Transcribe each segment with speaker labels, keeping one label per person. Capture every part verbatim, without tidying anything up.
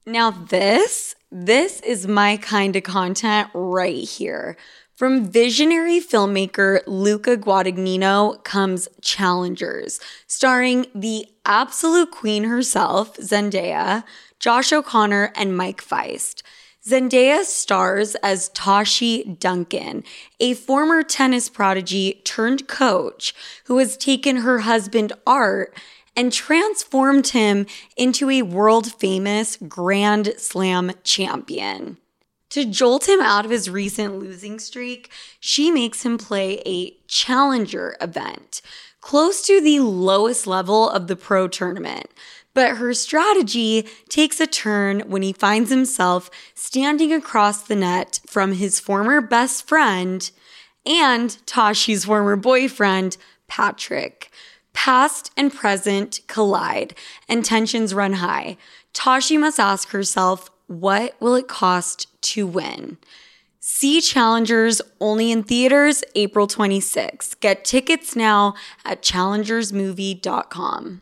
Speaker 1: Now this, this is my kind of content right here. From visionary filmmaker Luca Guadagnino comes Challengers, starring the absolute queen herself, Zendaya, Josh O'Connor, and Mike Feist. Zendaya stars as Tashi Duncan, a former tennis prodigy turned coach who has taken her husband Art and transformed him into a world-famous Grand Slam champion. To jolt him out of his recent losing streak, she makes him play a challenger event, close to the lowest level of the pro tournament. But her strategy takes a turn when he finds himself standing across the net from his former best friend and Tashi's former boyfriend, Patrick. Past and present collide, and tensions run high. Tashi must ask herself, what will it cost to win? See Challengers only in theaters April twenty-sixth. Get tickets now at challengers movie dot com.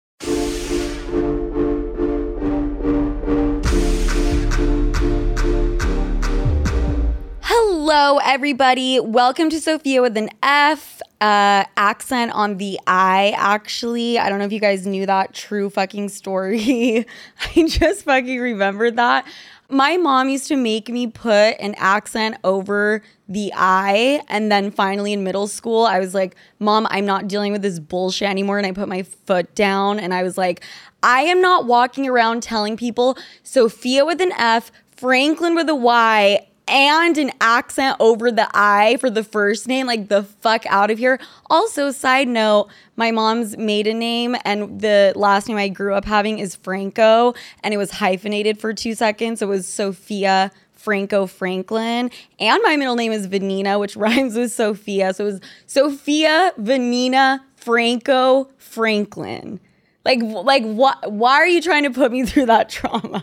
Speaker 1: Hello, everybody. Welcome to Sophia with an F. Uh, accent on the I, actually. I don't know if you guys knew that true fucking story. I just fucking remembered that. My mom used to make me put an accent over the I, and then finally in middle school, I was like, Mom, I'm not dealing with this bullshit anymore, and I put my foot down, and I was like, I am not walking around telling people Sophia with an F, Franklin with a Y, and an accent over the I for the first name, like the fuck out of here. Also, side note, my mom's maiden name and the last name I grew up having is Franco, and it was hyphenated for two seconds. So it was Sophia Franco Franklin, and my middle name is Vanina, which rhymes with Sophia. So it was Sophia Vanina Franco Franklin. Like, like what? Why are you trying to put me through that trauma?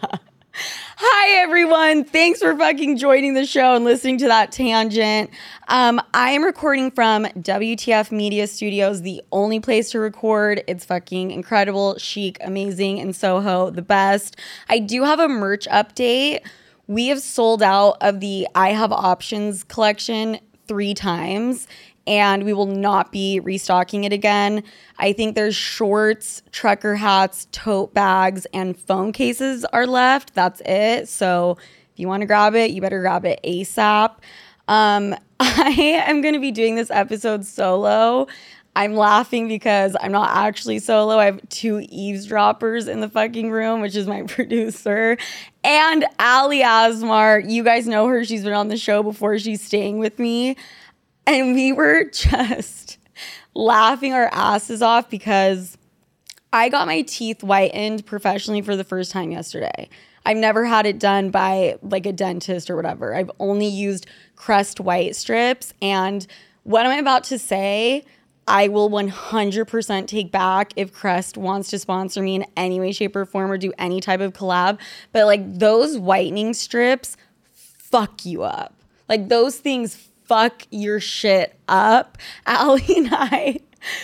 Speaker 1: Hi, everyone. Thanks for fucking joining the show and listening to that tangent. Um, I am recording from W T F Media Studios, the only place to record. It's fucking incredible, chic, amazing, in Soho, the best. I do have a merch update. We have sold out of the I Have Options collection three times, and we will not be restocking it again. I think there's shorts, trucker hats, tote bags, and phone cases are left. That's it. So if you want to grab it, you better grab it ASAP. Um, I am going to be doing this episode solo. I'm laughing because I'm not actually solo. I have two eavesdroppers in the fucking room, which is my producer, and Ali Asmar. You guys know her. She's been on the show before. She's staying with me. And we were just laughing our asses off because I got my teeth whitened professionally for the first time yesterday. I've never had it done by like a dentist or whatever. I've only used Crest white strips. And what I'm about to say, I will one hundred percent take back if Crest wants to sponsor me in any way, shape, or form or do any type of collab. But like those whitening strips fuck you up. Like those things fuck your shit up. Ali and I,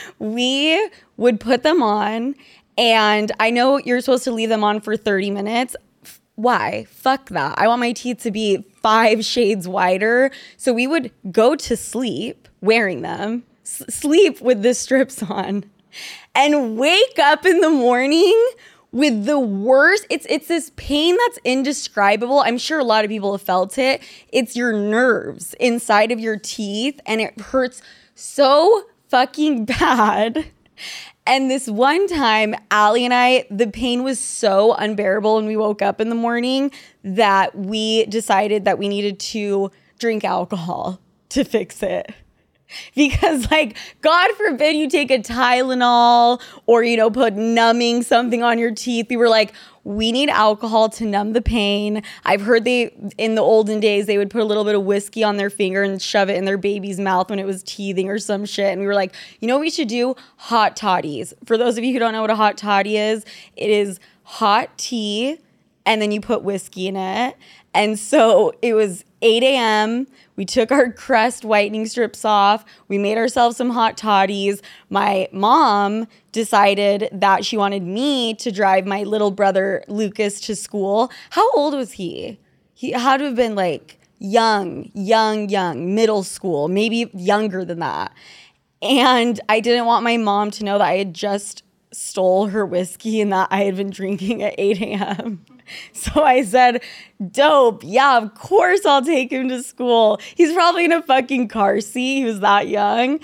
Speaker 1: we would put them on, and I know you're supposed to leave them on for thirty minutes. Why? Fuck that. I want my teeth to be five shades whiter. So we would go to sleep wearing them, s- sleep with the strips on, and wake up in the morning with the worst, it's it's this pain that's indescribable. I'm sure a lot of people have felt it. It's your nerves inside of your teeth, and it hurts so fucking bad. And this one time, Ali and I, the pain was so unbearable when we woke up in the morning that we decided that we needed to drink alcohol to fix it. Because, like, God forbid you take a Tylenol or, you know, put numbing something on your teeth. We were like, we need alcohol to numb the pain. I've heard they, in the olden days, they would put a little bit of whiskey on their finger and shove it in their baby's mouth when it was teething or some shit. And we were like, you know what we should do? Hot toddies. For those of you who don't know what a hot toddy is, it is hot tea and then you put whiskey in it. And so it was eight a.m. We took our Crest whitening strips off. We made ourselves some hot toddies. My mom decided that she wanted me to drive my little brother Lucas to school. How old was he? He had to have been like young, young, young, middle school, maybe younger than that. And I didn't want my mom to know that I had just stole her whiskey and that I had been drinking at eight a.m. So I said, dope. Yeah, of course I'll take him to school. He's probably in a fucking car seat. He was that young.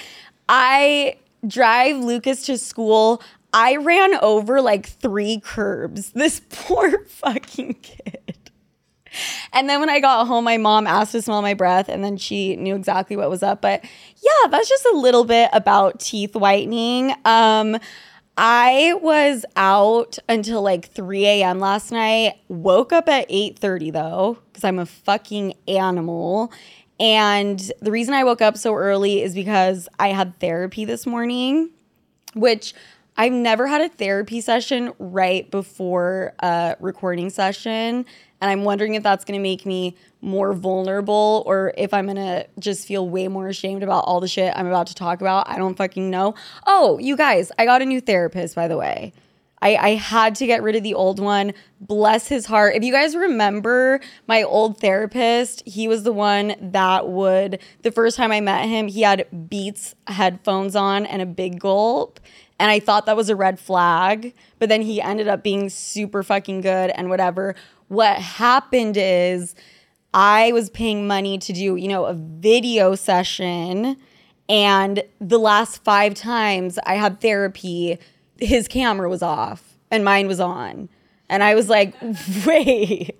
Speaker 1: I drive Lucas to school. I ran over like three curbs. This poor fucking kid. And then when I got home, my mom asked to smell my breath, and then she knew exactly what was up. But yeah, that's just a little bit about teeth whitening. Um, I was out until like three a.m. last night. Woke up at eight thirty though, because I'm a fucking animal. And the reason I woke up so early is because I had therapy this morning, which I've never had a therapy session right before a recording session. And I'm wondering if that's going to make me more vulnerable or if I'm going to just feel way more ashamed about all the shit I'm about to talk about. I don't fucking know. Oh, you guys, I got a new therapist, by the way. I, I had to get rid of the old one. Bless his heart. If you guys remember my old therapist, he was the one that would, the first time I met him, he had Beats headphones on and a big gulp. And I thought that was a red flag. But then he ended up being super fucking good and whatever. What happened is I was paying money to do, you know, a video session. And the last five times I had therapy, his camera was off and mine was on. And I was like, wait,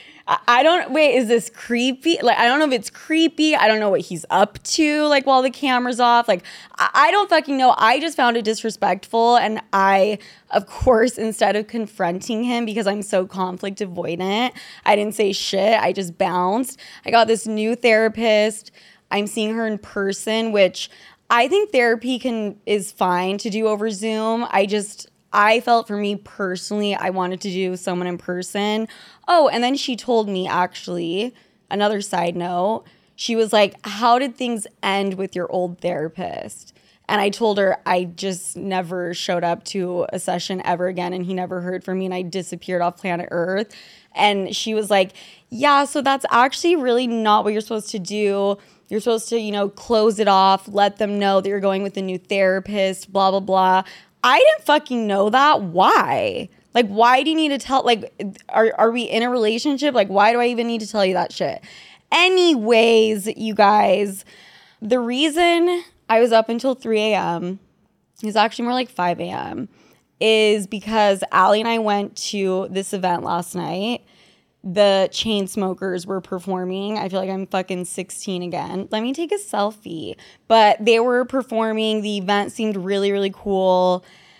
Speaker 1: I don't, wait, is this creepy? Like, I don't know if it's creepy. I don't know what he's up to, like, while the camera's off. Like, I don't fucking know. I just found it disrespectful. And I, of course, instead of confronting him because I'm so conflict avoidant, I didn't say shit. I just bounced. I got this new therapist. I'm seeing her in person, which I think therapy can is fine to do over Zoom. I just... I felt for me personally, I wanted to do someone in person. Oh, and then she told me actually, another side note, she was like, how did things end with your old therapist? And I told her I just never showed up to a session ever again and he never heard from me and I disappeared off planet Earth. And she was like, yeah, so that's actually really not what you're supposed to do. You're supposed to, you know, close it off, let them know that you're going with a new therapist, blah, blah, blah. I didn't fucking know that. Why? Like, why do you need to tell, like, are, are we in a relationship? Like, why do I even need to tell you that shit? Anyways, you guys, the reason I was up until three a.m., it was actually more like five a.m., is because Allie and I went to this event last night. The Chainsmokers were performing. I feel like I'm fucking sixteen again. Let me take a selfie. But they were performing. The event seemed really, really cool.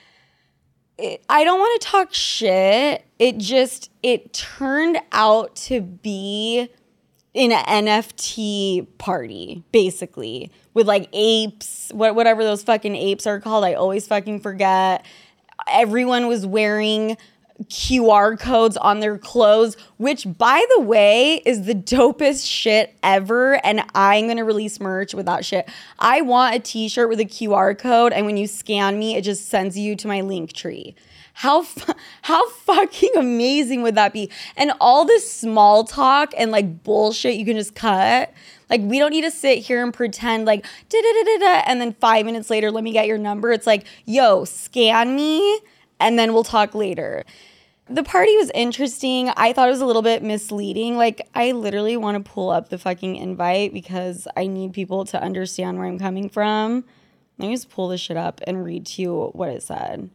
Speaker 1: It, I don't want to talk shit. It just, it turned out to be an N F T party, basically. With like apes, what whatever those fucking apes are called. I always fucking forget. Everyone was wearing Q R codes on their clothes, which, by the way, is the dopest shit ever. And I'm going to release merch with that shit. I want a t-shirt with a Q R code. And when you scan me, it just sends you to my link tree. How, fu- how fucking amazing would that be? And all this small talk and like bullshit you can just cut. Like, we don't need to sit here and pretend like da da da da da. And then five minutes later, let me get your number. It's like, yo, scan me. And then we'll talk later. The party was interesting. I thought it was a little bit misleading. Like, I literally want to pull up the fucking invite because I need people to understand where I'm coming from. Let me just pull this shit up and read to you what it said.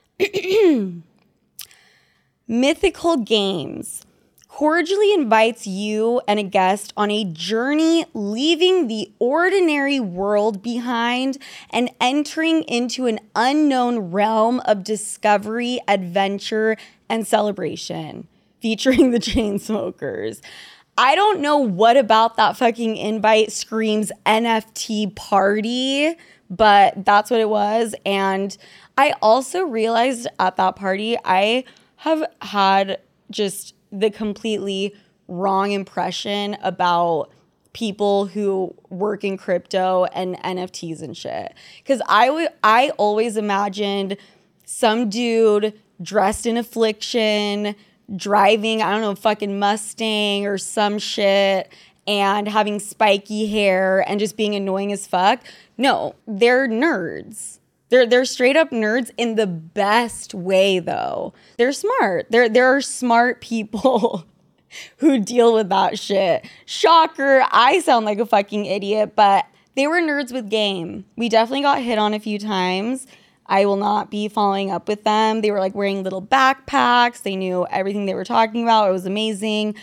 Speaker 1: Mythical Games cordially invites you and a guest on a journey leaving the ordinary world behind and entering into an unknown realm of discovery, adventure, and celebration, featuring the Chainsmokers. I don't know what about that fucking invite screams N F T party, but that's what it was. And I also realized at that party, I have had just the completely wrong impression about people who work in crypto and N F Ts and shit. Because I w- I always imagined some dude dressed in affliction, driving, I don't know, fucking Mustang or some shit, and having spiky hair and just being annoying as fuck. No, they're nerds. They're they're straight up nerds in the best way, though. They're smart. There there are smart people who deal with that shit. Shocker, I sound like a fucking idiot, but they were nerds with game. We definitely got hit on a few times. I will not be following up with them. They were like wearing little backpacks. They knew everything they were talking about. It was amazing.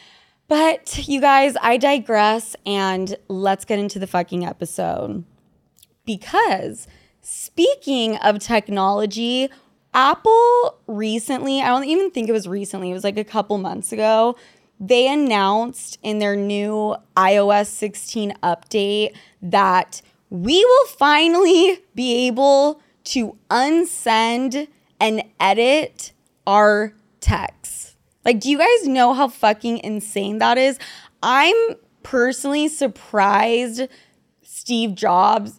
Speaker 1: But you guys, I digress, and let's get into the fucking episode. Because speaking of technology, Apple recently, I don't even think it was recently, it was like a couple months ago, they announced in their new i O S sixteen update that we will finally be able to unsend and edit our texts. Like, do you guys know how fucking insane that is? I'm personally surprised Steve Jobs,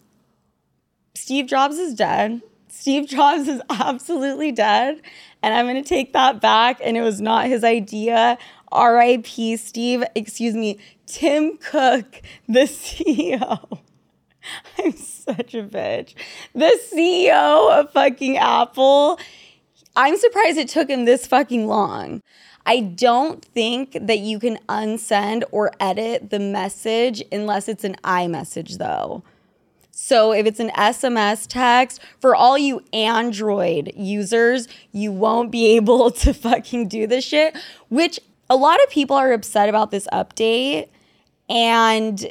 Speaker 1: Steve Jobs is dead. Steve Jobs is absolutely dead. And I'm going to take that back. And it was not his idea. R I P Steve, excuse me, Tim Cook, the C E O. I'm such a bitch. The C E O of fucking Apple. I'm surprised it took him this fucking long. I don't think that you can unsend or edit the message unless it's an iMessage, though. So if it's an S M S text, for all you Android users, you won't be able to fucking do this shit, which a lot of people are upset about this update. And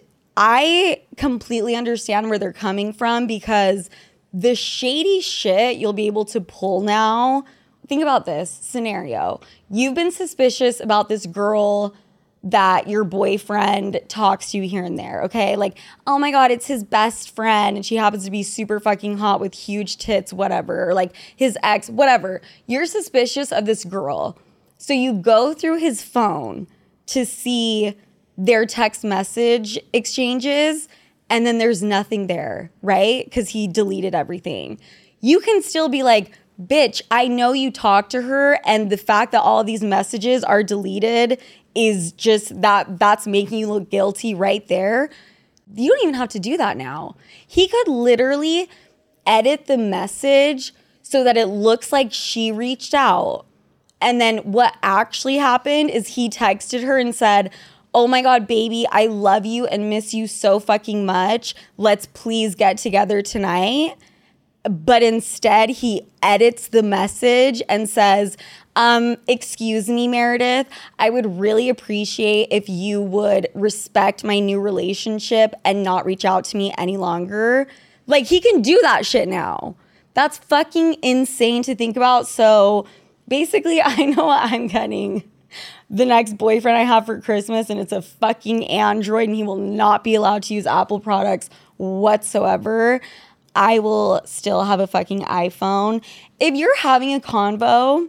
Speaker 1: I completely understand where they're coming from, because the shady shit you'll be able to pull now. Think about this scenario. You've been suspicious about this girl that your boyfriend talks to you here and there, okay? Like, oh my God, it's his best friend and she happens to be super fucking hot with huge tits, whatever. Or like his ex, whatever. You're suspicious of this girl. So you go through his phone to see their text message exchanges, and then there's nothing there, right? Because he deleted everything. You can still be like, bitch, I know you talked to her, and the fact that all of these messages are deleted is just that that's making you look guilty right there. You don't even have to do that now. He could literally edit the message so that it looks like she reached out. And then what actually happened is he texted her and said, oh my God, baby, I love you and miss you so fucking much. Let's please get together tonight. But instead, he edits the message and says, um, excuse me, Meredith, I would really appreciate if you would respect my new relationship and not reach out to me any longer. Like, he can do that shit now. That's fucking insane to think about. So basically, I know what I'm getting. The next boyfriend I have for Christmas, and it's a fucking Android, and he will not be allowed to use Apple products whatsoever. I will still have a fucking iPhone. If you're having a convo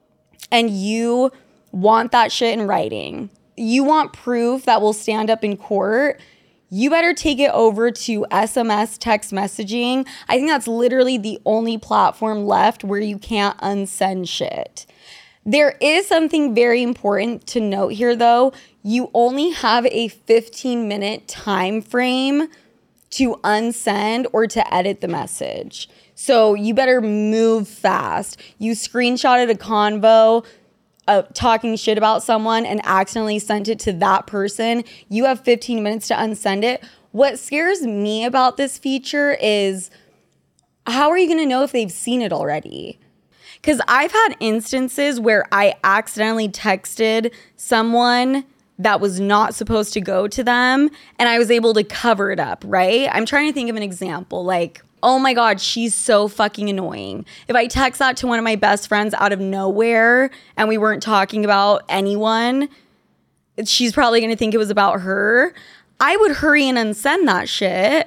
Speaker 1: and you want that shit in writing, you want proof that will stand up in court, you better take it over to S M S text messaging. I think that's literally the only platform left where you can't unsend shit. There is something very important to note here, though. You only have a fifteen minute time frame to unsend or to edit the message. So you better move fast. You screenshotted a convo uh, talking shit about someone and accidentally sent it to that person. You have fifteen minutes to unsend it. What scares me about this feature is, how are you going to know if they've seen it already? Because I've had instances where I accidentally texted someone that was not supposed to go to them, and I was able to cover it up, right? I'm trying to think of an example, like, oh my God, she's so fucking annoying. If I text that to one of my best friends out of nowhere and we weren't talking about anyone, she's probably gonna think it was about her. I would hurry and unsend that shit,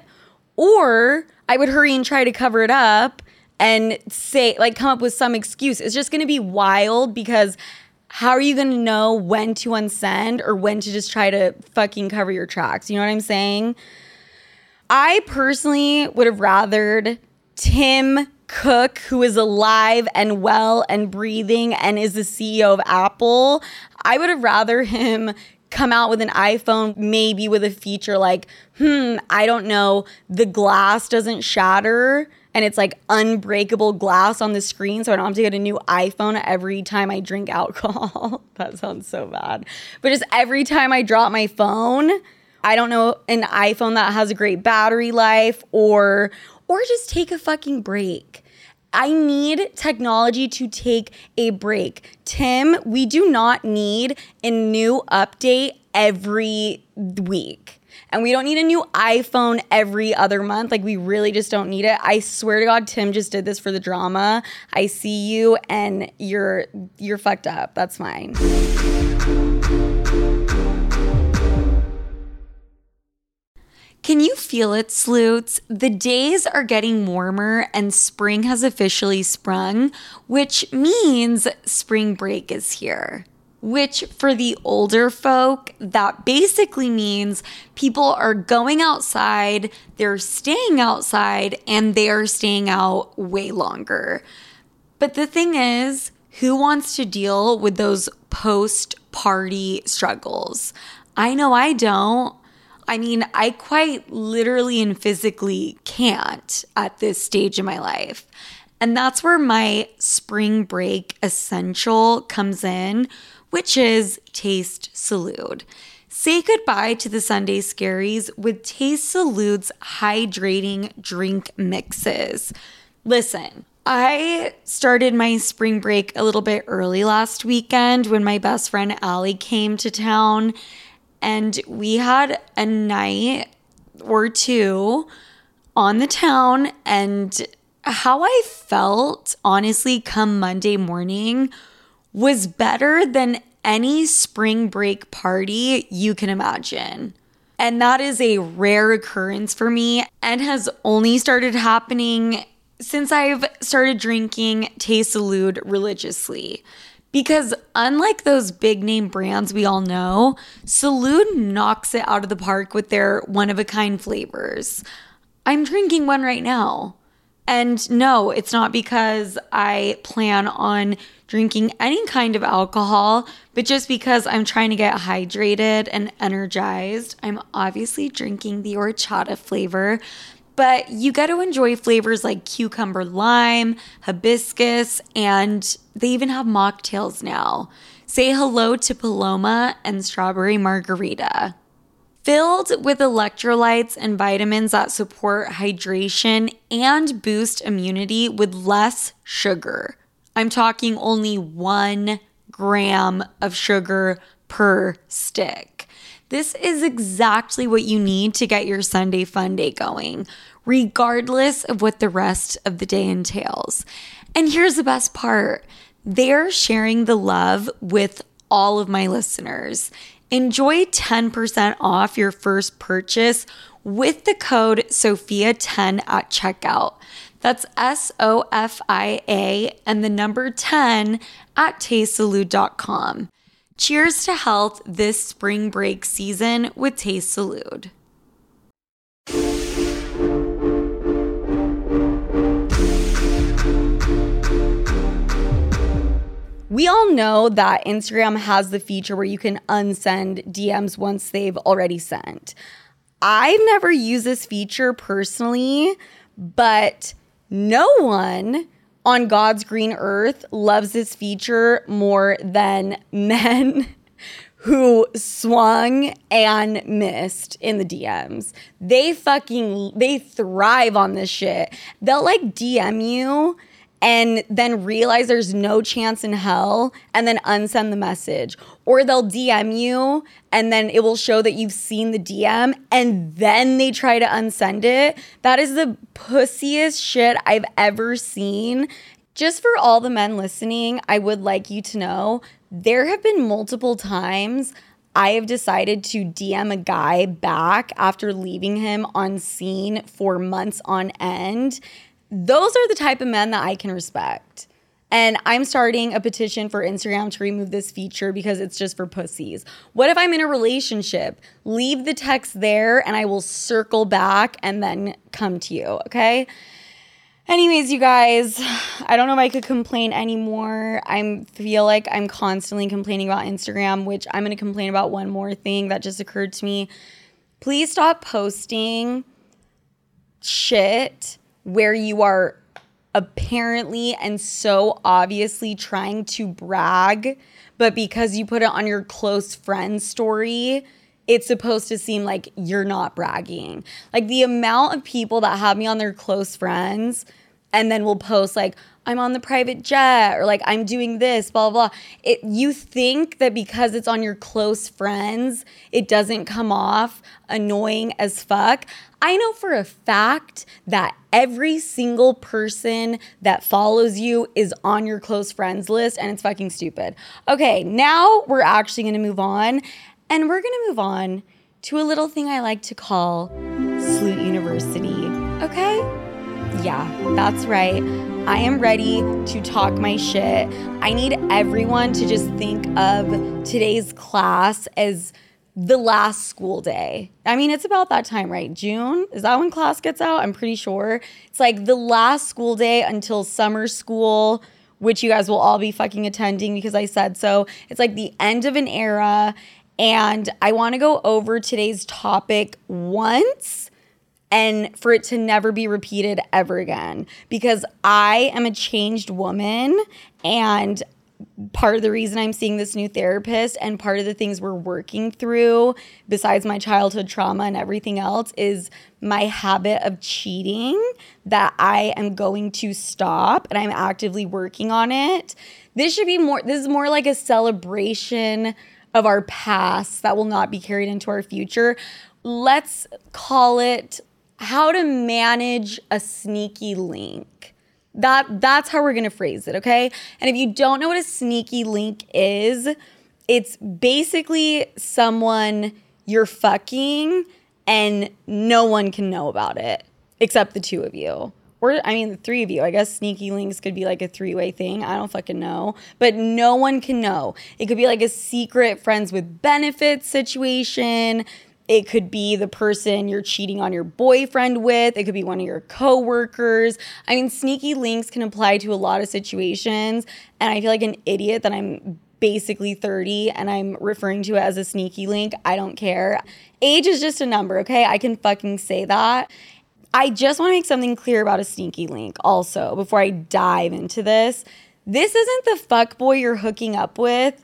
Speaker 1: or I would hurry and try to cover it up and say, like, come up with some excuse. It's just gonna be wild, because how are you going to know when to unsend or when to just try to fucking cover your tracks? You know what I'm saying? I personally would have rathered Tim Cook, who is alive and well and breathing and is the C E O of Apple. I would have rather him come out with an iPhone, maybe with a feature like, hmm, I don't know, the glass doesn't shatter and it's like unbreakable glass on the screen, so I don't have to get a new iPhone every time I drink alcohol. That sounds so bad. But just every time I drop my phone, I don't know, an iPhone that has a great battery life, or or just take a fucking break. I need technology to take a break. Tim, we do not need a new update every week. And we don't need a new iPhone every other month. Like, we really just don't need it. I swear to God, Tim just did this for the drama. I see you and you're you're fucked up. That's fine. Can you feel it, Sloots? The days are getting warmer and spring has officially sprung, which means spring break is here. Which for the older folk, that basically means people are going outside, they're staying outside, and they're staying out way longer. But the thing is, who wants to deal with those post-party struggles? I know I don't. I mean, I quite literally and physically can't at this stage in my life. And that's where my spring break essential comes in, which is Taste Salud. Say goodbye to the Sunday scaries with Taste Salud's hydrating drink mixes. Listen, I started my spring break a little bit early last weekend when my best friend Allie came to town. And we had a night or two on the town, and how I felt, honestly, come Monday morning was better than any spring break party you can imagine. And that is a rare occurrence for me and has only started happening since I've started drinking Taste Salud religiously. Because unlike those big name brands we all know, Salud knocks it out of the park with their one-of-a-kind flavors. I'm drinking one right now. And no, it's not because I plan on drinking any kind of alcohol, but just because I'm trying to get hydrated and energized. I'm obviously drinking the horchata flavor, but you get to enjoy flavors like cucumber lime, hibiscus, and they even have mocktails now. Say hello to Paloma and strawberry margarita. Filled with electrolytes and vitamins that support hydration and boost immunity with less sugar. I'm talking only one gram of sugar per stick. This is exactly what you need to get your Sunday fun day going, regardless of what the rest of the day entails. And here's the best part. They're sharing the love with all of my listeners. Enjoy ten percent off your first purchase with the code Sophia ten at checkout. That's S O F I A and the number ten at taste salud dot com. Cheers to health this spring break season with Taste Salud. We all know that Instagram has the feature where you can unsend D Ms once they've already sent. I've never used this feature personally, but no one on God's green earth loves this feature more than men who swung and missed in the D Ms. They fucking, they thrive on this shit. They'll like D M you and then realize there's no chance in hell and then unsend the message. Or they'll D M you and then it will show that you've seen the D M and then they try to unsend it. That is the pussiest shit I've ever seen. Just for all the men listening, I would like you to know there have been multiple times I have decided to D M a guy back after leaving him on scene for months on end. Those are the type of men that I can respect. And I'm starting a petition for Instagram to remove this feature because it's just for pussies. What if I'm in a relationship? Leave the text there and I will circle back and then come to you, okay? Anyways, you guys, I don't know if I could complain anymore. I feel like I'm constantly complaining about Instagram, which I'm going to complain about one more thing that just occurred to me. Please stop posting shit where you are apparently and so obviously trying to brag, but because you put it on your close friend story, it's supposed to seem like you're not bragging. Like the amount of people that have me on their close friends and then will post like, I'm on the private jet, or like I'm doing this, blah, blah, blah. It, you think that because it's on your close friends, it doesn't come off annoying as fuck. I know for a fact that every single person that follows you is on your close friends list, and it's fucking stupid. Okay, now we're actually gonna move on, and we're gonna move on to a little thing I like to call Sloot University, okay? Yeah, that's right. I am ready to talk my shit. I need everyone to just think of today's class as the last school day. I mean, it's about that time, right? June? Is that when class gets out? I'm pretty sure. It's like the last school day until summer school, which you guys will all be fucking attending because I said so. It's like the end of an era. And I want to go over today's topic once and for it to never be repeated ever again, because I am a changed woman, and part of the reason I'm seeing this new therapist and part of the things we're working through, besides my childhood trauma and everything else, is my habit of cheating that I am going to stop, and I'm actively working on it. This should be more, this is more like a celebration of our past that will not be carried into our future. Let's call it how to manage a sneaky link. That that's how we're going to phrase it, okay? And if you don't know what a sneaky link is, it's basically someone you're fucking and no one can know about it except the two of you. Or, I mean, the three of you. I guess sneaky links could be like a three-way thing. I don't fucking know. But no one can know. It could be like a secret friends with benefits situation. It could be the person you're cheating on your boyfriend with. It could be one of your coworkers. I mean, sneaky links can apply to a lot of situations. And I feel like an idiot that I'm basically thirty and I'm referring to it as a sneaky link. I don't care. Age is just a number, okay? I can fucking say that. I just want to make something clear about a sneaky link also before I dive into this. This isn't the fuckboy you're hooking up with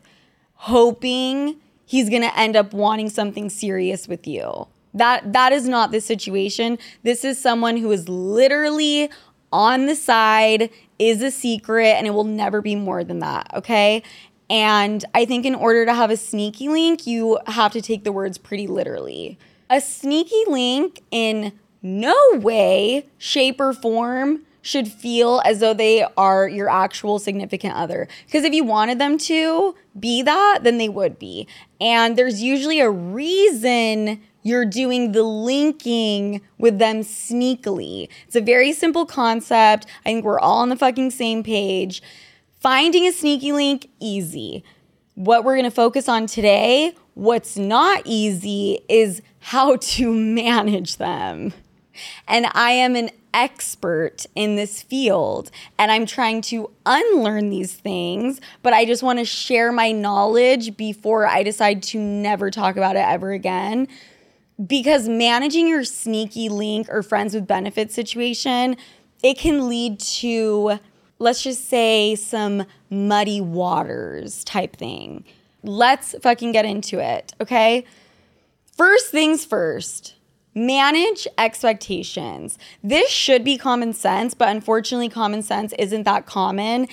Speaker 1: hoping he's going to end up wanting something serious with you. That that is not the situation. This is someone who is literally on the side, is a secret, and it will never be more than that, okay? And I think in order to have a sneaky link, you have to take the words pretty literally. A sneaky link in no way, shape, or form should feel as though they are your actual significant other. Because if you wanted them to be that, then they would be. And there's usually a reason you're doing the linking with them sneakily. It's a very simple concept. I think we're all on the fucking same page. Finding a sneaky link, easy. What we're going to focus on today, what's not easy, is how to manage them. And I am an expert in this field, and I'm trying to unlearn these things, but I just want to share my knowledge before I decide to never talk about it ever again. Because managing your sneaky link or friends with benefits situation, it can lead to, let's just say, some muddy waters type thing. Let's fucking get into it, okay? First things first. Manage expectations. This should be common sense, but unfortunately, common sense isn't that common.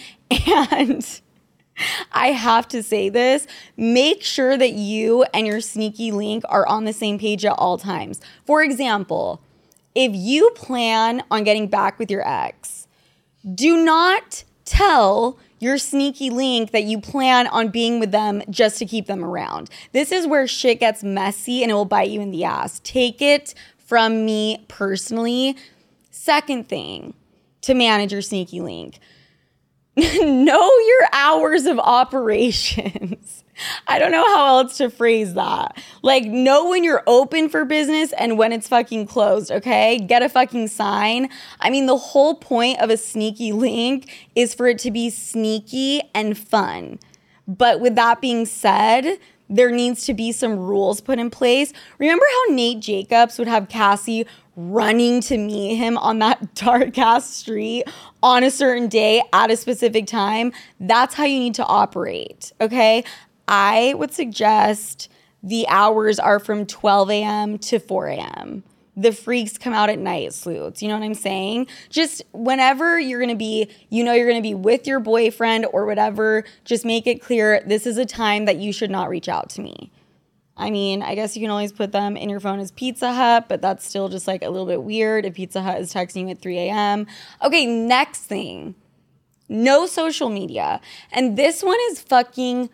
Speaker 1: And I have to say this, make sure that you and your sneaky link are on the same page at all times. For example, if you plan on getting back with your ex, do not tell your sneaky link that you plan on being with them just to keep them around. This is where shit gets messy and it will bite you in the ass. Take it from me personally. Second thing to manage your sneaky link. Know your hours of operations. I don't know how else to phrase that. Like, know when you're open for business and when it's fucking closed, okay? Get a fucking sign. I mean, the whole point of a sneaky link is for it to be sneaky and fun. But with that being said, there needs to be some rules put in place. Remember how Nate Jacobs would have Cassie running to meet him on that dark ass street on a certain day at a specific time? That's how you need to operate, okay? I would suggest the hours are from twelve a.m. to four a.m. The freaks come out at night, sleuths. You know what I'm saying? Just whenever you're going to be, you know, you're going to be with your boyfriend or whatever, just make it clear this is a time that you should not reach out to me. I mean, I guess you can always put them in your phone as Pizza Hut, but that's still just like a little bit weird if Pizza Hut is texting you at three a.m. Okay, next thing. No social media. And this one is fucking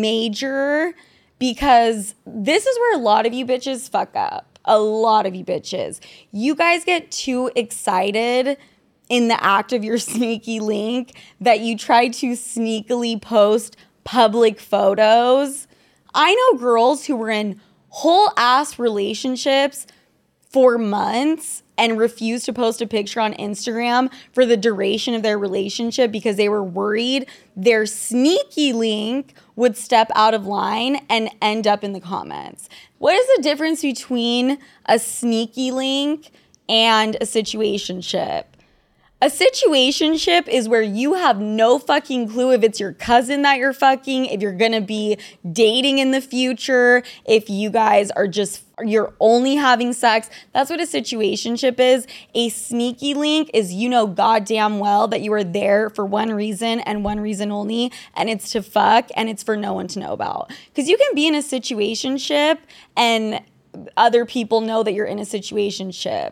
Speaker 1: major because this is where a lot of you bitches fuck up. A lot of you bitches. You guys get too excited in the act of your sneaky link that you try to sneakily post public photos. I know girls who were in whole ass relationships for months and refused to post a picture on Instagram for the duration of their relationship because they were worried their sneaky link would step out of line and end up in the comments. What is the difference between a sneaky link and a situationship? A situationship is where you have no fucking clue if it's your cousin that you're fucking, if you're gonna be dating in the future, if you guys are just, you're only having sex. That's what a situationship is. A sneaky link is you know goddamn well that you are there for one reason and one reason only, and it's to fuck, and it's for no one to know about. Because you can be in a situationship and other people know that you're in a situationship.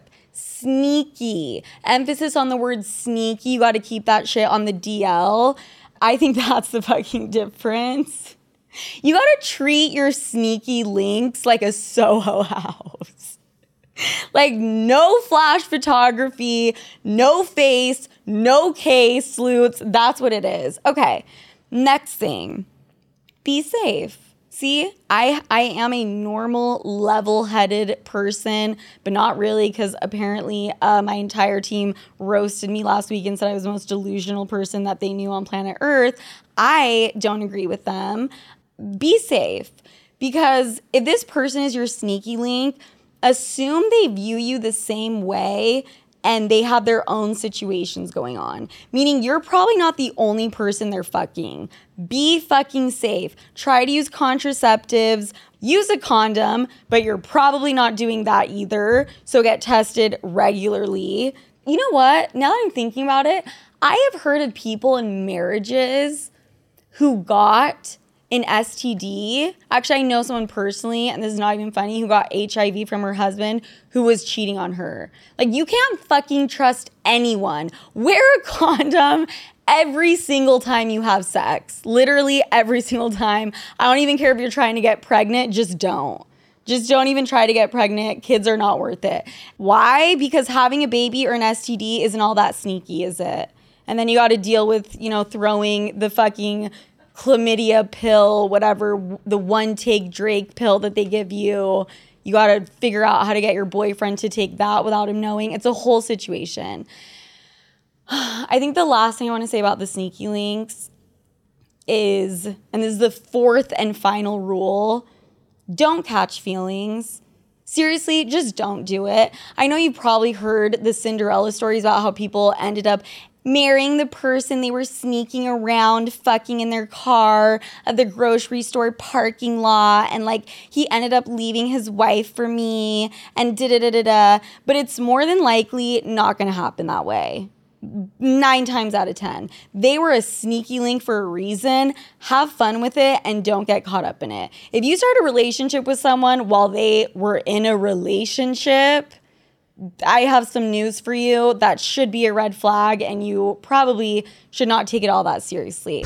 Speaker 1: Sneaky. Emphasis on the word sneaky. You got to keep that shit on the D L. I think that's the fucking difference. You got to treat your sneaky links like a Soho house. Like no flash photography, no face, no case, sleuths. That's what it is. Okay, next thing. Be safe. See, I I am a normal, level-headed person, but not really because apparently uh, my entire team roasted me last week and said I was the most delusional person that they knew on planet Earth. I don't agree with them. Be safe, because if this person is your sneaky link, assume they view you the same way and they have their own situations going on. Meaning you're probably not the only person they're fucking. Be fucking safe. Try to use contraceptives. Use a condom, but you're probably not doing that either. So get tested regularly. You know what? Now that I'm thinking about it, I have heard of people in marriages who got an S T D. Actually, I know someone personally, and this is not even funny, who got H I V from her husband who was cheating on her. Like, you can't fucking trust anyone. Wear a condom every single time you have sex. Literally every single time. I don't even care if you're trying to get pregnant. Just don't. Just don't even try to get pregnant. Kids are not worth it. Why? Because having a baby or an S T D isn't all that sneaky, is it? And then you got to deal with, you know, throwing the fucking chlamydia pill, whatever, the one take Drake pill that they give you. You got to figure out how to get your boyfriend to take that without him knowing. It's a whole situation. I think the last thing I want to say about the sneaky links is, and this is the fourth and final rule, don't catch feelings. Seriously, just don't do it. I know you probably heard the Cinderella stories about how people ended up marrying the person they were sneaking around, fucking in their car at the grocery store parking lot, and like he ended up leaving his wife for me and da da da da da. But it's more than likely not gonna happen that way. Nine times out of ten. They were a sneaky link for a reason. Have fun with it and don't get caught up in it. If you start a relationship with someone while they were in a relationship, I have some news for you. That should be a red flag, and you probably should not take it all that seriously.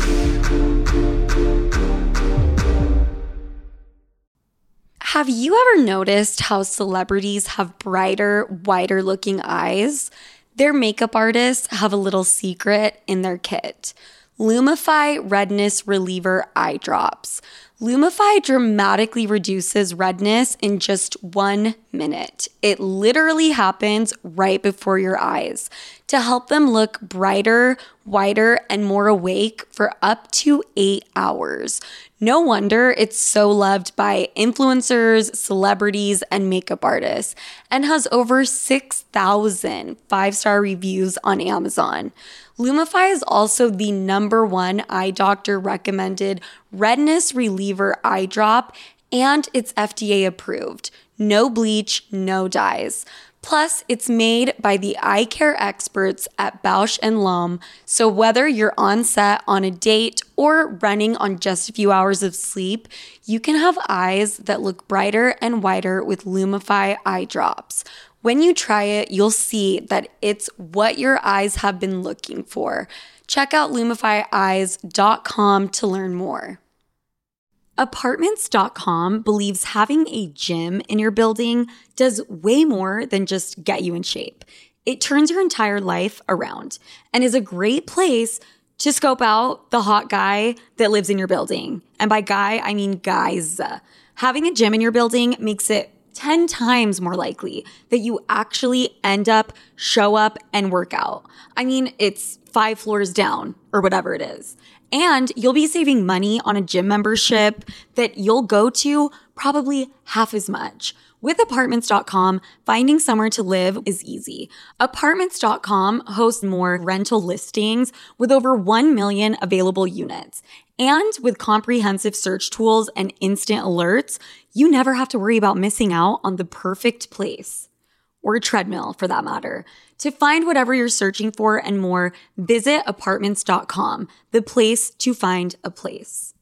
Speaker 1: Have you ever noticed how celebrities have brighter, wider looking eyes? Their makeup artists have a little secret in their kit. Lumify Redness Reliever Eye Drops. Lumify dramatically reduces redness in just one minute. It literally happens right before your eyes to help them look brighter, whiter, and more awake for up to eight hours. No wonder it's so loved by influencers, celebrities, and makeup artists, and has over six thousand five-star reviews on Amazon. Lumify is also the number one eye doctor recommended redness reliever eye drop, and it's F D A approved. No bleach, no dyes. Plus, it's made by the eye care experts at Bausch and Lomb, so whether you're on set, on a date, or running on just a few hours of sleep, you can have eyes that look brighter and whiter with Lumify eye drops. When you try it, you'll see that it's what your eyes have been looking for. Check out lumify eyes dot com to learn more. Apartments dot com believes having a gym in your building does way more than just get you in shape. It turns your entire life around and is a great place to scope out the hot guy that lives in your building. And by guy, I mean guys. Having a gym in your building makes it ten times more likely that you actually end up, show up, and work out. I mean, it's five floors down or whatever it is. And you'll be saving money on a gym membership that you'll go to probably half as much. With Apartments dot com, finding somewhere to live is easy. Apartments dot com hosts more rental listings with over one million available units. And with comprehensive search tools and instant alerts, you never have to worry about missing out on the perfect place. Or a treadmill, for that matter. To find whatever you're searching for and more, visit Apartments dot com, the place to find a place.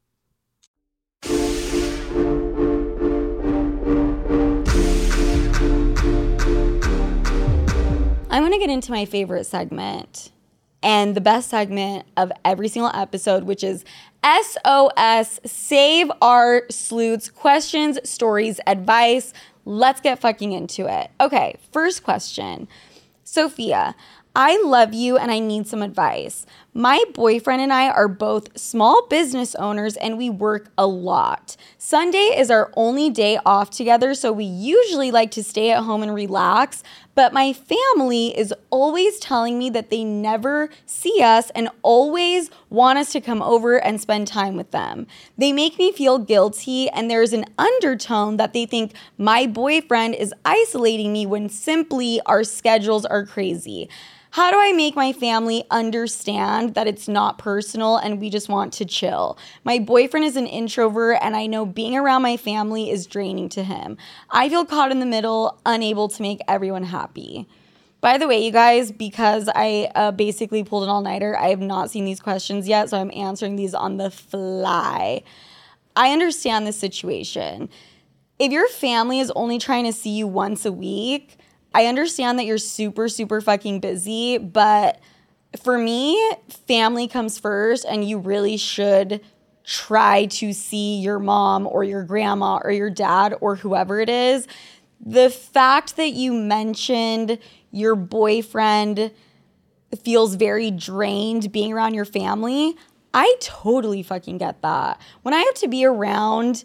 Speaker 1: I want to get into my favorite segment and the best segment of every single episode, which is S O S, Save Our Sleuths, questions, stories, advice. Let's get fucking into it. Okay, first question. Sophia, I love you and I need some advice. My boyfriend and I are both small business owners and we work a lot. Sunday is our only day off together, so we usually like to stay at home and relax. But my family is always telling me that they never see us and always want us to come over and spend time with them. They make me feel guilty, and there's an undertone that they think my boyfriend is isolating me when simply our schedules are crazy. How do I make my family understand that it's not personal and we just want to chill? My boyfriend is an introvert and I know being around my family is draining to him. I feel caught in the middle, unable to make everyone happy. By the way, you guys, because I uh, basically pulled an all-nighter, I have not seen these questions yet, so I'm answering these on the fly. I understand this situation. If your family is only trying to see you once a week, I understand that you're super, super fucking busy, but for me, family comes first, and you really should try to see your mom or your grandma or your dad or whoever it is. The fact that you mentioned your boyfriend feels very drained being around your family, I totally fucking get that. When I have to be around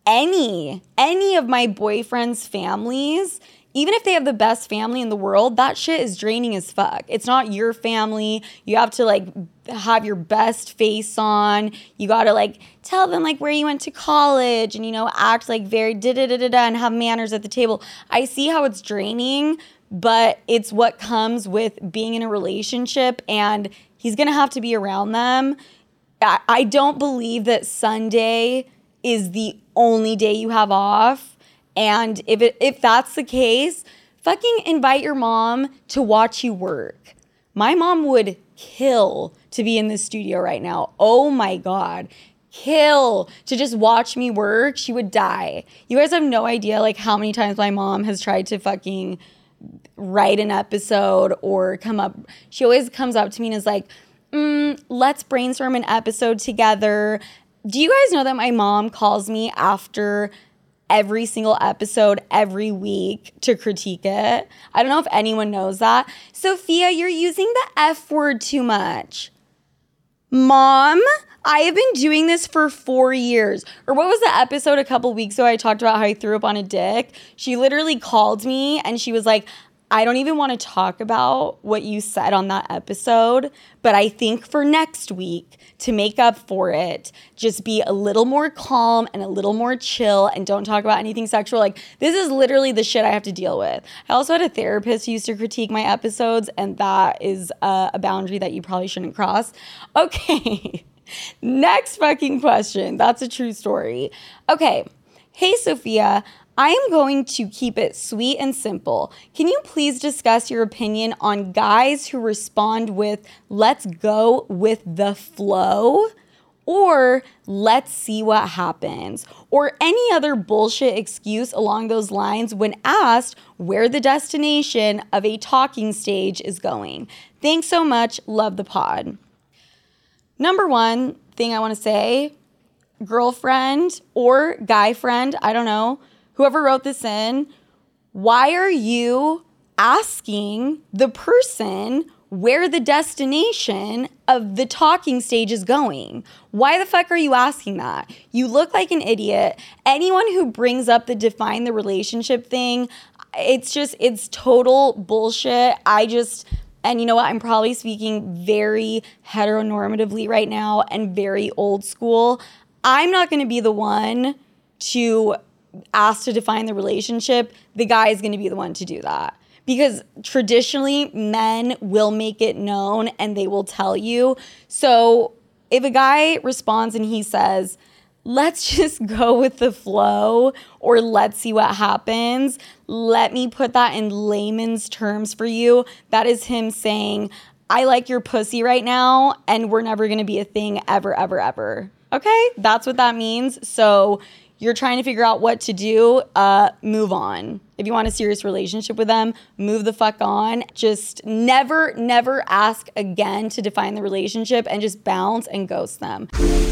Speaker 1: any, any of my boyfriend's families, even if they have the best family in the world, that shit is draining as fuck. It's not your family. You have to like have your best face on. You got to like tell them like where you went to college and, you know, act like very da-da-da-da-da and have manners at the table. I see how it's draining, but it's what comes with being in a relationship, and he's going to have to be around them. I, I don't believe that Sunday is the only day you have off. And if it, if that's the case, fucking invite your mom to watch you work. My mom would kill to be in the studio right now. Oh my God. Kill to just watch me work. She would die. You guys have no idea like how many times my mom has tried to fucking write an episode or come up. She always comes up to me and is like, mm, let's brainstorm an episode together. Do you guys know that my mom calls me after every single episode every week to critique it. I don't know if anyone knows that. Sophia, you're using the F word too much. Mom, I have been doing this for four years. Or what was the episode a couple weeks ago I talked about how I threw up on a dick? She literally called me and she was like, I don't even want to talk about what you said on that episode, but I think for next week, to make up for it, just be a little more calm and a little more chill and don't talk about anything sexual. Like, this is literally the shit I have to deal with. I also had a therapist who used to critique my episodes, and that is uh, a boundary that you probably shouldn't cross. Okay, next fucking question. That's a true story. Okay, hey, Sophia. I am going to keep it sweet and simple. Can you please discuss your opinion on guys who respond with, let's go with the flow, or let's see what happens, or any other bullshit excuse along those lines when asked where the destination of a talking stage is going? Thanks so much. Love the pod. Number one thing I want to say, girlfriend or guy friend, I don't know, whoever wrote this in, why are you asking the person where the destination of the talking stage is going? Why the fuck are you asking that? You look like an idiot. Anyone who brings up the define the relationship thing, it's just, it's total bullshit. I just, and you know what? I'm probably speaking very heteronormatively right now and very old school. I'm not going to be the one to asked to define the relationship. The guy is going to be the one to do that, because traditionally men will make it known and they will tell you. So if a guy responds and he says, let's just go with the flow, or let's see what happens, let me put that in layman's terms for you. That is him saying, I like your pussy right now and we're never going to be a thing ever, ever, ever. Okay? That's what that means. So you're trying to figure out what to do, uh, move on. If you want a serious relationship with them, move the fuck on. Just never, never ask again to define the relationship and just bounce and ghost them.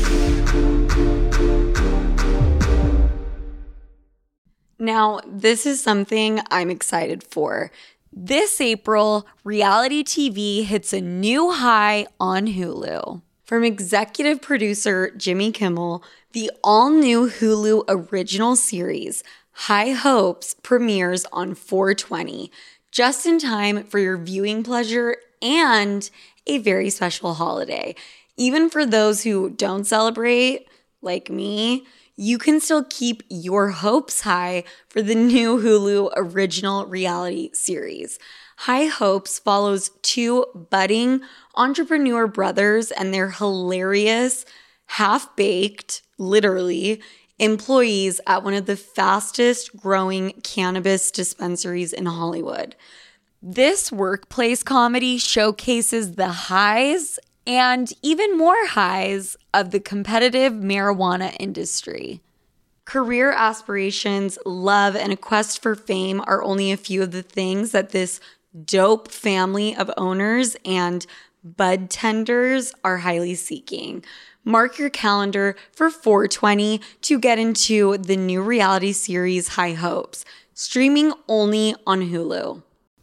Speaker 1: Now, this is something I'm excited for. This April, reality T V hits a new high on Hulu. From executive producer Jimmy Kimmel, the all-new Hulu original series, High Hopes, premieres on four twenty, just in time for your viewing pleasure and a very special holiday. Even for those who don't celebrate, like me, you can still keep your hopes high for the new Hulu original reality series. High Hopes follows two budding entrepreneur brothers and their hilarious, half-baked, literally, employees at one of the fastest growing cannabis dispensaries in Hollywood. This workplace comedy showcases the highs and even more highs of the competitive marijuana industry. Career aspirations, love, and a quest for fame are only a few of the things that this dope family of owners and bud tenders are highly seeking. Mark your calendar for four twenty to get into the new reality series High Hopes, streaming only on Hulu.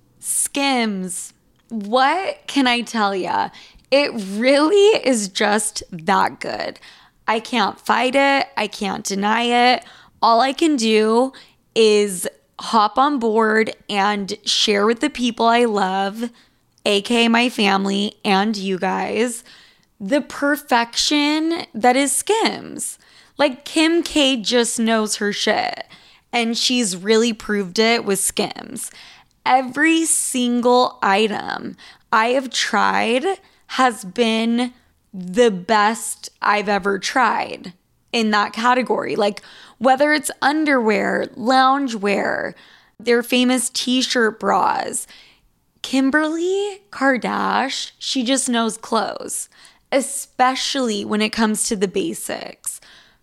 Speaker 1: Skims. What can I tell ya? It really is just that good. I can't fight it. I can't deny it. All I can do is hop on board and share with the people I love, aka my family and you guys, the perfection that is Skims. Like, Kim K just knows her shit, and she's really proved it with Skims. Every single item I have tried has been the best I've ever tried in that category. Like, whether it's underwear, loungewear, their famous t-shirt bras, Kimberly Kardashian, she just knows clothes, especially when it comes to the basics.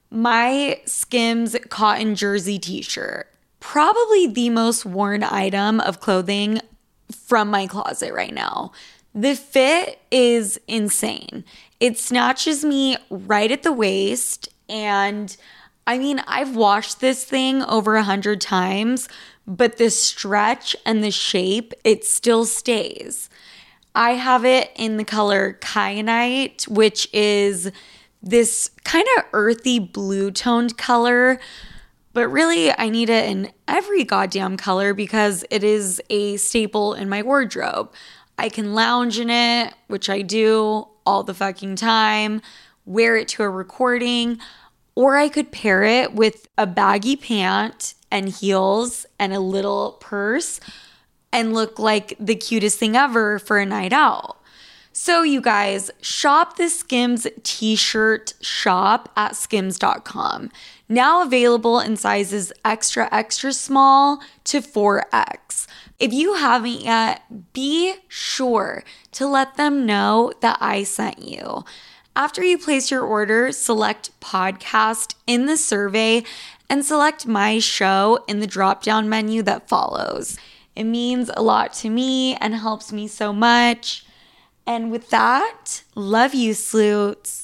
Speaker 1: My Skims cotton jersey t-shirt, probably the most worn item of clothing from my closet right now. The fit is insane. It snatches me right at the waist, and I mean, I've washed this thing over a hundred times, but the stretch and the shape, it still stays. I have it in the color Kyanite, which is this kind of earthy blue toned color. But really, I need it in every goddamn color because it is a staple in my wardrobe. I can lounge in it, which I do all the fucking time, wear it to a recording, or I could pair it with a baggy pant and heels and a little purse and look like the cutest thing ever for a night out. So you guys, shop the Skims t-shirt shop at skims dot com. Now available in sizes extra, extra small to four X. If you haven't yet, be sure to let them know that I sent you. After you place your order, select podcast in the survey and select my show in the drop-down menu that follows. It means a lot to me and helps me so much. And with that, love you, sleuths.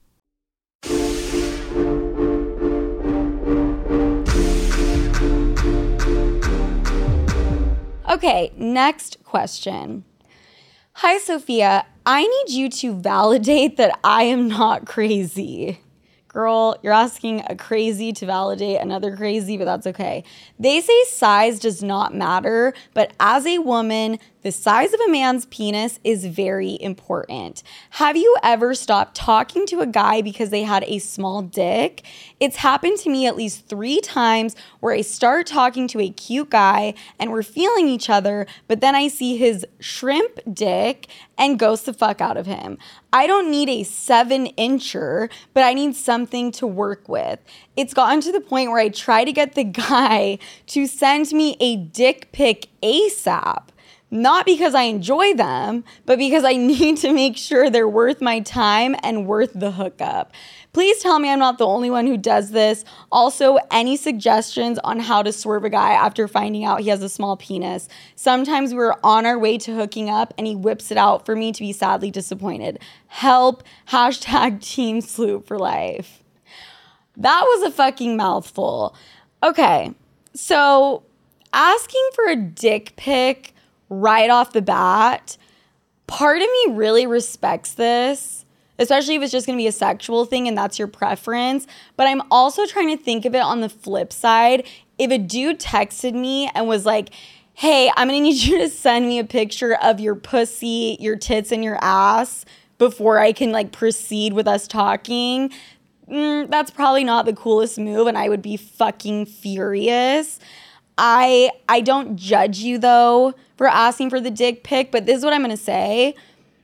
Speaker 1: Okay, next question. Hi, Sophia. I need you to validate that I am not crazy. Girl, you're asking a crazy to validate another crazy, but that's okay. They say size does not matter, but as a woman, the size of a man's penis is very important. Have you ever stopped talking to a guy because they had a small dick? It's happened to me at least three times where I start talking to a cute guy and we're feeling each other, but then I see his shrimp dick and ghost the fuck out of him. I don't need a seven incher, but I need something to work with. It's gotten to the point where I try to get the guy to send me a dick pic ASAP. Not because I enjoy them, but because I need to make sure they're worth my time and worth the hookup. Please tell me I'm not the only one who does this. Also, any suggestions on how to swerve a guy after finding out he has a small penis? Sometimes we're on our way to hooking up and he whips it out for me to be sadly disappointed. Help, hashtag Team Sloop for life. That was a fucking mouthful. Okay, so asking for a dick pic right off the bat, part of me really respects this, especially if it's just going to be a sexual thing and that's your preference. But I'm also trying to think of it on the flip side. If a dude texted me and was like, hey, I'm going to need you to send me a picture of your pussy, your tits, and your ass before I can like proceed with us talking, mm, that's probably not the coolest move and I would be fucking furious. I I don't judge you though for asking for the dick pic, but this is what I'm going to say.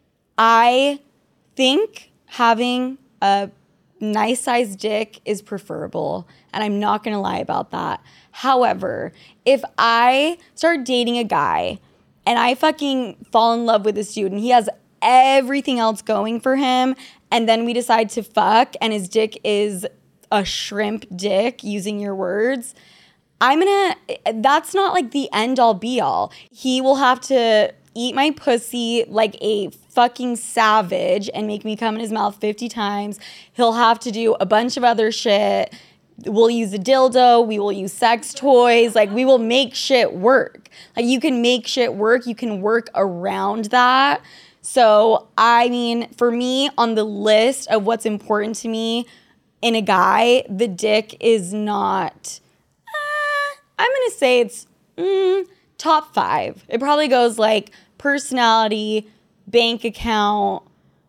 Speaker 1: I think having a nice sized dick is preferable, and I'm not going to lie about that. However, if I start dating a guy and I fucking fall in love with this dude and he has everything else going for him, and then we decide to fuck and his dick is a shrimp dick, using your words, I'm gonna, that's not like the end all be all. He will have to eat my pussy like a fucking savage and make me come in his mouth fifty times. He'll have to do a bunch of other shit. We'll use a dildo. We will use sex toys. Like, we will make shit work. Like, you can make shit work. You can work around that. So, I mean, for me, on the list of what's important to me in a guy, the dick is not... I'm going to say it's mm, top five. It probably goes like personality, bank account,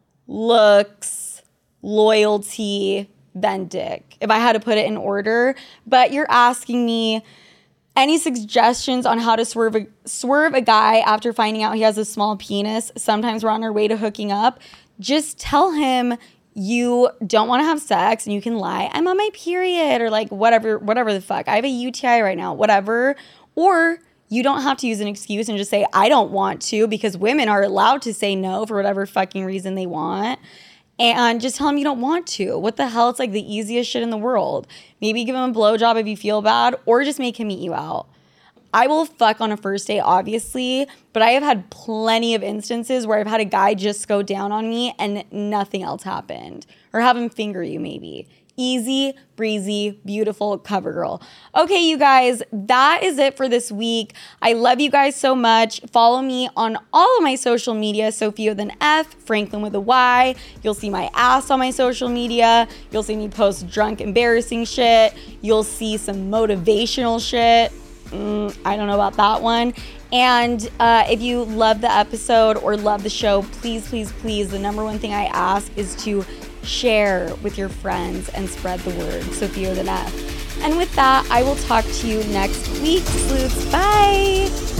Speaker 1: looks, loyalty, then dick, if I had to put it in order. But you're asking me any suggestions on how to swerve a, swerve a guy after finding out he has a small penis. Sometimes we're on our way to hooking up. Just tell him you don't want to have sex and you can lie, I'm on my period, or like whatever, whatever the fuck. I have a U T I right now, whatever. Or you don't have to use an excuse and just say, I don't want to, because women are allowed to say no for whatever fucking reason they want. And just tell him you don't want to. What the hell? It's like the easiest shit in the world. Maybe give him a blowjob if you feel bad, or just make him eat you out. I will fuck on a first date, obviously, but I have had plenty of instances where I've had a guy just go down on me and nothing else happened. Or have him finger you, maybe. Easy, breezy, beautiful cover girl. Okay, you guys, that is it for this week. I love you guys so much. Follow me on all of my social media, Sophia with an F, Franklin with a Y. You'll see my ass on my social media. You'll see me post drunk, embarrassing shit. You'll see some motivational shit. Mm, I don't know about that one. And uh, if you love the episode or love the show, please, please, please, the number one thing I ask is to share with your friends and spread the word. Sophia with an F. And with that, I will talk to you next week. Salutes. Bye.